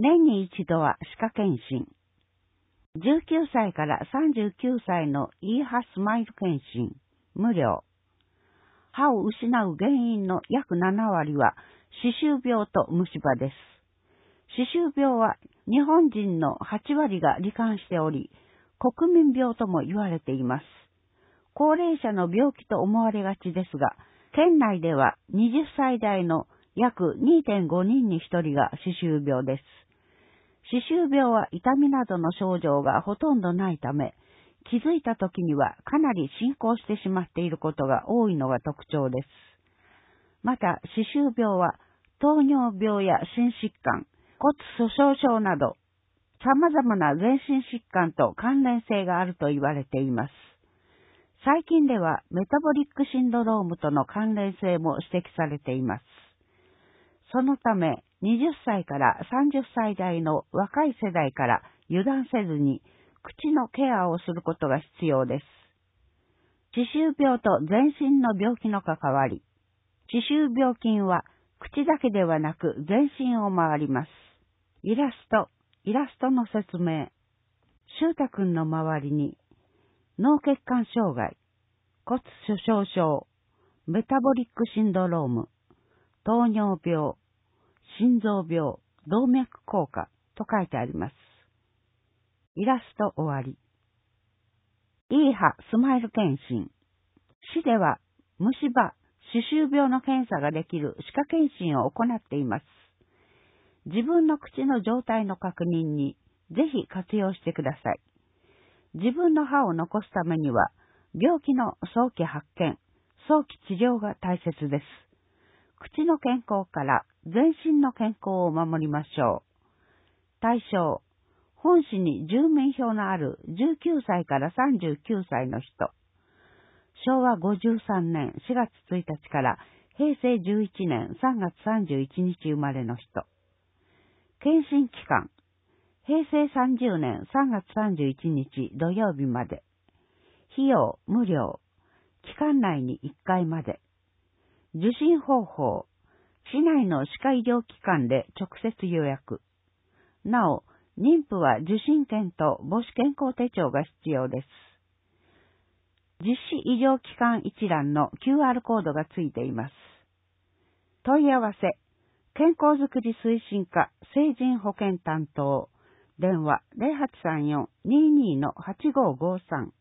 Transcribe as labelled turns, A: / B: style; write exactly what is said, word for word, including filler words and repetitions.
A: 年に一度は歯科検診。じゅうきゅうさいからさんじゅうきゅうさいのイーハスマイル検診、無料。歯を失う原因の約ななわりは歯周病と虫歯です。歯周病は日本人のはちわりが罹患しており、国民病とも言われています。高齢者の病気と思われがちですが、県内でははたち代の約 にてんごにんにひとりが歯周病です。歯周病は痛みなどの症状がほとんどないため、気づいた時にはかなり進行してしまっていることが多いのが特徴です。また、歯周病は糖尿病や心疾患、骨粗鬆症など、様々な全身疾患と関連性があると言われています。最近ではメタボリックシンドロームとの関連性も指摘されています。そのため、はたちからさんじゅっさい代の若い世代から油断せずに口のケアをすることが必要です。歯周病と全身の病気の関わり。歯周病菌は口だけではなく全身を回ります。イラスト、イラストの説明。シュータ君の周りに脳血管障害、骨粗鬆症、メタボリックシンドローム、糖尿病、心臓病、動脈硬化と書いてあります。イラスト終わり。イーハスマイル検診。市では虫歯、歯周病の検査ができる歯科検診を行っています。自分の口の状態の確認にぜひ活用してください。自分の歯を残すためには、病気の早期発見、早期治療が大切です。口の健康から全身の健康を守りましょう。対象、本市に住民票のあるじゅうきゅうさいからさんじゅうきゅうさいの人。しょうわごじゅうさんねんしがつついたちからへいせいじゅういちねんさんがつさんじゅういちにち生まれの人。検診期間、へいせいさんじゅうねんさんがつさんじゅういちにち土曜日まで。費用無料。期間内にいっかいまで。受診方法、市内の歯科医療機関で直接予約。なお、妊婦は受診券と母子健康手帳が必要です。実施医療機関一覧の キューアール コードがついています。問い合わせ、健康づくり推進課成人保健担当、電話 ゼロはちさんよん にーにー はちごーごーさん